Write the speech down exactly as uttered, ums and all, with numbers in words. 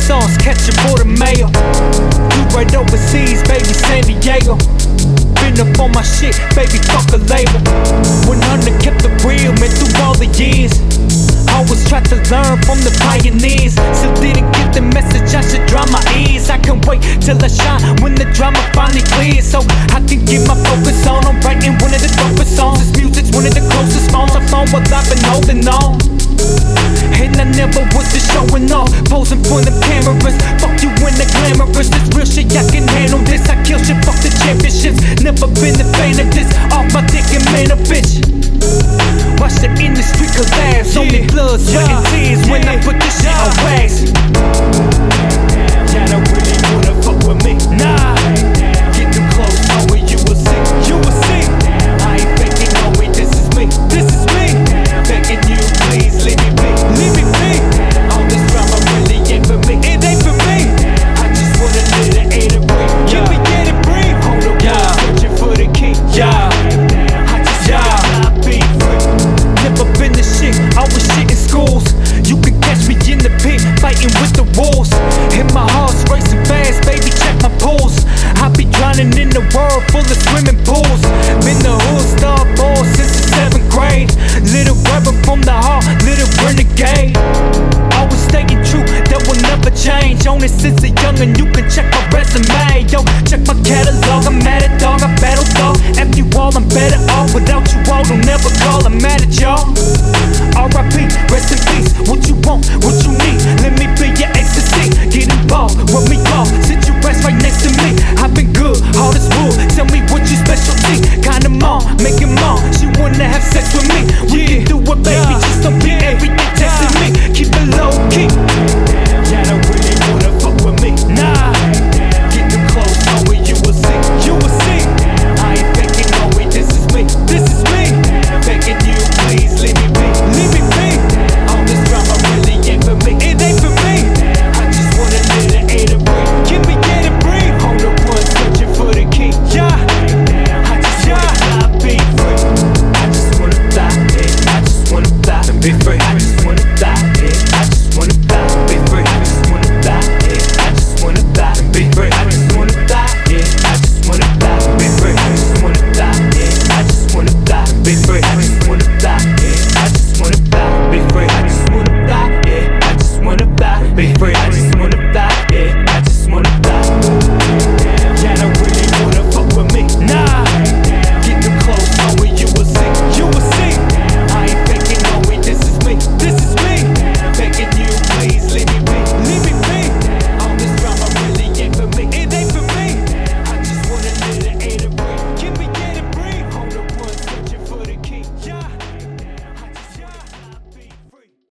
sauce, catch it for the mayo. You right overseas, baby, San Diego. Been up on my shit, baby, fuck a label. one hundred kept it real, man, through all the years. Always tried to learn from the pioneers. Still didn't get the message, I should dry my ears. I can wait till I shine when the drama finally clears, so I can get my focus on. I'm writing one of the dopest songs. This music's one of the closest songs I found while I've been holding on. And I never was just showing off, posing for the cameras. Fuck you in the glamorous, this real shit, I can handle this. I kill shit, fuck the championships. Never been a fan of this, off my dick and man a bitch. Watch the industry collapse, yeah. Only blood, sweat and tears yeah. When I put this shit on wax. Y'all don't really wanna fuck with me, nah. Get too close, homie, you will see, you will see. I ain't faking, homie, this is me, this is me. Begging you, please leave me be, leave me be. All this drama really ain't for me, it ain't for me. I just wanna live the air to breathe, yeah. Give me get it breathe. Hold the yeah. One, searching for the key, yeah. I just yeah. wanna be free. Never been the shit, I was shit in schools. You can catch me in the pit, fighting with the wolves. And my heart's racing fast, baby, check my pulse. I be drowning in the world full of swimming pools. Been the hood star boy since the seventh grade. Little rebel from the heart, little renegade. Always staying true, that will never change. On it since a youngin', you can check my resume. Yo, check my catalog, I'm mad at dog, I battle dog. F you all, I'm better off. Without you all, don't never call, I'm mad at y'all. R I P, rest in peace. What you want, what you need, let me be your ecstasy. Get involved, what me call, sit your ass right next to me. I've been good, hard as wood, tell me what your specialty. Kinda mom, make it mom, she wanna have sex with me. We yeah. can do it, baby, yeah. just don't be yeah. everything texting yeah. me. Keep it low key. Y'all don't really wanna fuck with me, nah. Get too close, homie, you will see, you will see. I ain't faking, homie, this is me, this is me. Begging you, please leave me be, leave me be. All this drama really ain't for me, it ain't for me. I just wanna live the air to breathe, give me get it breathe. Hold the one, searching for the key, yeah. I just yeah. wanna fly, be free. I just wanna fly, yeah. I just wanna fly and be free. I just wanna fly, yeah. I just wanna fly, be free. I just wanna fly, yeah. I just wanna fly and be free. I just wanna fly, yeah. I just wanna fly and be free. I just wanna fly, yeah. I just wanna fly and be free. I just wanna fly, yeah.